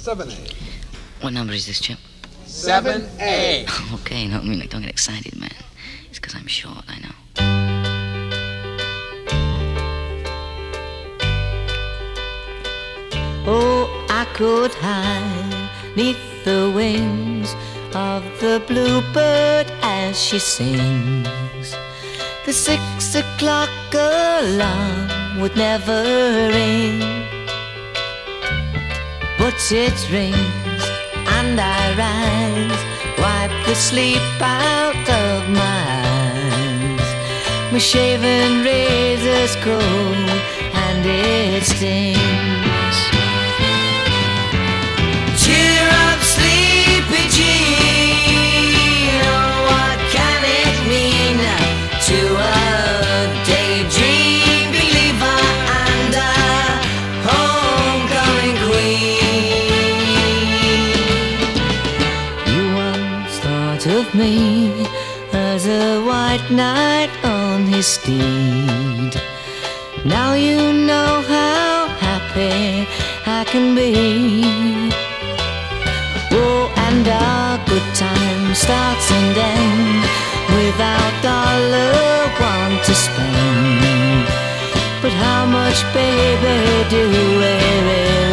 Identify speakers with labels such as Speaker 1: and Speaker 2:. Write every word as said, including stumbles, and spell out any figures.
Speaker 1: seven A.
Speaker 2: What number is this, Chip?
Speaker 1: seven A.
Speaker 2: Okay, no, I mean, like, don't get excited, man. It's because I'm short, I know.
Speaker 3: Oh, I could hide neath the wings of the bluebird as she sings. The six o'clock alarm would never ring, but it rings and I rise, wipe the sleep out of my eyes. My shaven razor's cold and it stings. Cheer up, sleepy Jean. Oh, what can it mean to a daydream believer and a homecoming queen? You once thought of me as a white knight on his steed. Now you know how happy I can be. Oh, and our good time starts and ends without dollar one to spend. But how much, baby, do we really